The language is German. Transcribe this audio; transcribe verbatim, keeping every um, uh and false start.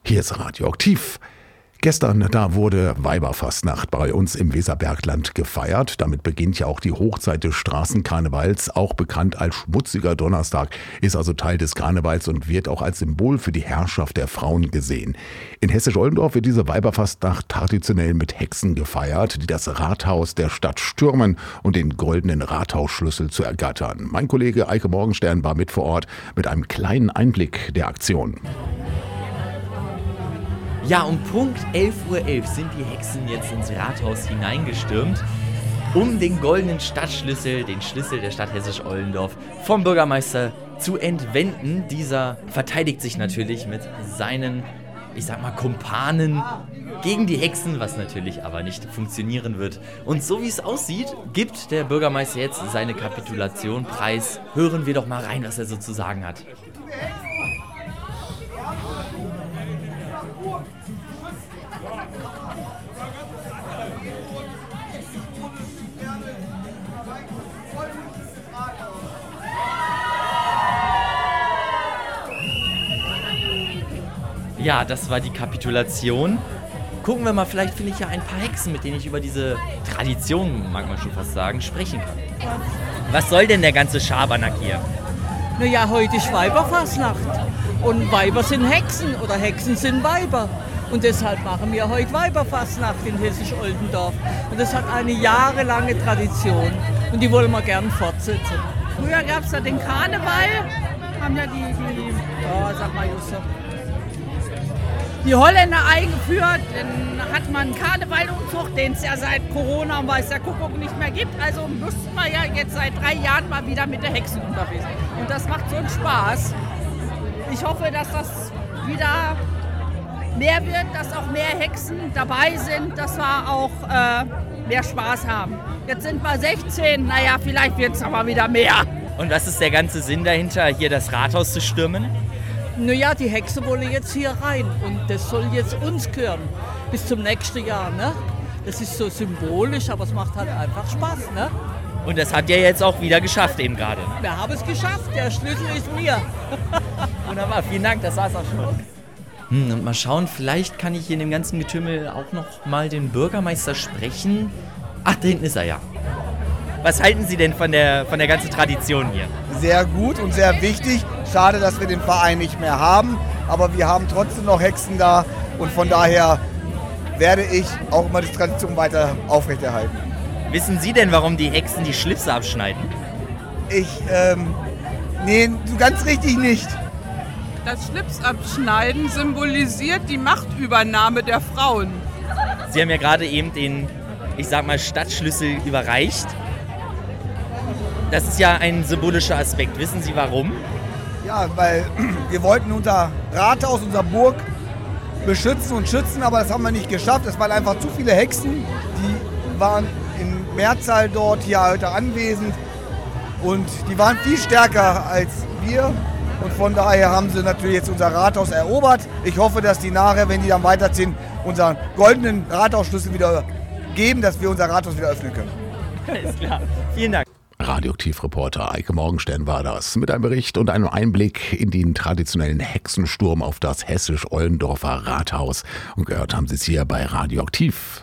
Hier ist Radioaktiv. Gestern, da wurde Weiberfastnacht bei uns im Weserbergland gefeiert. Damit beginnt ja auch die Hochzeit des Straßenkarnevals, auch bekannt als Schmutziger Donnerstag, ist also Teil des Karnevals und wird auch als Symbol für die Herrschaft der Frauen gesehen. In Hessisch-Oldendorf wird diese Weiberfastnacht traditionell mit Hexen gefeiert, die das Rathaus der Stadt stürmen und den goldenen Rathausschlüssel zu ergattern. Mein Kollege Eike Morgenstern war mit vor Ort mit einem kleinen Einblick der Aktion. Ja, um Punkt elf Uhr elf sind die Hexen jetzt ins Rathaus hineingestürmt, um den goldenen Stadtschlüssel, den Schlüssel der Stadt Hessisch-Oldendorf, vom Bürgermeister zu entwenden. Dieser verteidigt sich natürlich mit seinen, ich sag mal, Kumpanen gegen die Hexen, was natürlich aber nicht funktionieren wird. Und so wie es aussieht, gibt der Bürgermeister jetzt seine Kapitulation preis. Hören wir doch mal rein, was er so zu sagen hat. Ja, das war die Kapitulation. Gucken wir mal, vielleicht finde ich ja ein paar Hexen, mit denen ich über diese Tradition, mag man schon fast sagen, sprechen kann. Was soll denn der ganze Schabernack hier? Naja, heute ist Weiberfastnacht. Und Weiber sind Hexen oder Hexen sind Weiber. Und deshalb machen wir heute Weiberfastnacht in Hessisch-Oldendorf. Und das hat eine jahrelange Tradition. Und die wollen wir gern fortsetzen. Früher gab es da den Karneval, haben ja die, die oh, sag mal Justus, die Holländer eingeführt. Dann hat man einen Karnevalumzug, den es ja seit Corona und weiß der Kuckuck nicht mehr gibt. Also müssten wir ja jetzt seit drei Jahren mal wieder mit der Hexen unterwegs sein. Und das macht so einen Spaß. Ich hoffe, dass das wieder mehr wird, dass auch mehr Hexen dabei sind, dass wir auch äh, mehr Spaß haben. Jetzt sind wir sechzehn, naja, vielleicht wird es aber wieder mehr. Und was ist der ganze Sinn dahinter, hier das Rathaus zu stürmen? Naja, die Hexe wollen jetzt hier rein und das soll jetzt uns gehören. Bis zum nächsten Jahr, ne? Das ist so symbolisch, aber es macht halt einfach Spaß, ne? Und das habt ihr jetzt auch wieder geschafft eben gerade. Wir haben es geschafft, der Schlüssel ist mir. Wunderbar, vielen Dank, das war's auch schon. Hm, und mal schauen, vielleicht kann ich hier in dem ganzen Getümmel auch noch mal den Bürgermeister sprechen. Ach, da hinten ist er ja. Was halten Sie denn von der, von der ganzen Tradition hier? Sehr gut und sehr wichtig. Schade, dass wir den Verein nicht mehr haben, aber wir haben trotzdem noch Hexen da und von daher werde ich auch immer die Tradition weiter aufrechterhalten. Wissen Sie denn, warum die Hexen die Schlipse abschneiden? Ich, ähm, nee, so ganz richtig nicht. Das Schlipsabschneiden symbolisiert die Machtübernahme der Frauen. Sie haben ja gerade eben den, ich sag mal, Stadtschlüssel überreicht. Das ist ja ein symbolischer Aspekt. Wissen Sie warum? Ja, weil wir wollten unser Rathaus, unsere Burg beschützen und schützen, aber das haben wir nicht geschafft. Es waren einfach zu viele Hexen, die waren in Mehrzahl dort hier heute anwesend und die waren viel stärker als wir. Und von daher haben sie natürlich jetzt unser Rathaus erobert. Ich hoffe, dass die nachher, wenn die dann weiterziehen, unseren goldenen Rathausschlüssel wieder geben, dass wir unser Rathaus wieder öffnen können. Alles klar. Vielen Dank. Radioaktiv-Reporter Eike Morgenstern war das mit einem Bericht und einem Einblick in den traditionellen Hexensturm auf das Hessisch-Oldendorfer Rathaus. Und gehört haben Sie es hier bei Radioaktiv.